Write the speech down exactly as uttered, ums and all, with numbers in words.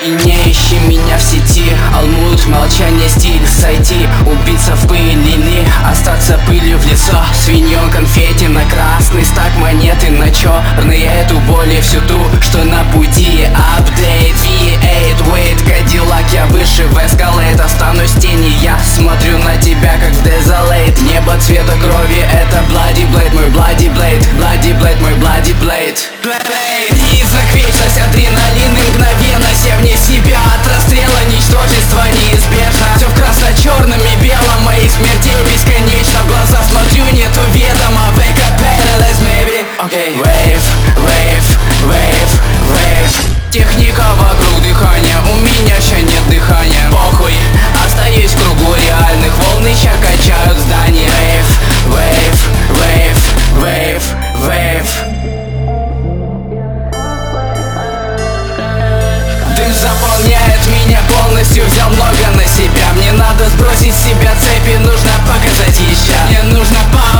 И не ищи меня в сети, алмут, молчание, стиль, сойти. Убиться в пылили, остаться пылью в лицо. Свиньон, конфетти на красный стак монеты. На черный эту боль и всю ту, что на пути. Апдейт, ви восемь, wait, Кадиллак, я выше в эскалейт. Останусь в тени, я смотрю на тебя как в Desolate. Небо цвета крови, это Bloody Blade, мой Bloody Blade. Bloody Blade, мой Bloody Blade. Призрак, вечность, адреналин и мгновенность. Я вне себя от расстрела, ничтожество неизбежно. Все в красно-черном и белом, мои смертей бесконечно. В глаза смотрю, нету ведома. Wake up, paralyze, maybe. Okay. Wave, wave, wave, wave. Техника вокруг дыхания, у меня ща нет дыхания. Похуй, остаюсь в кругу реальных. Волны ща качают здание. Wave, wave, wave, wave, wave. Дым заполняет меня полностью, взял много на себя. Мне надо сбросить с себя цепи, нужно показать еще. Мне нужно по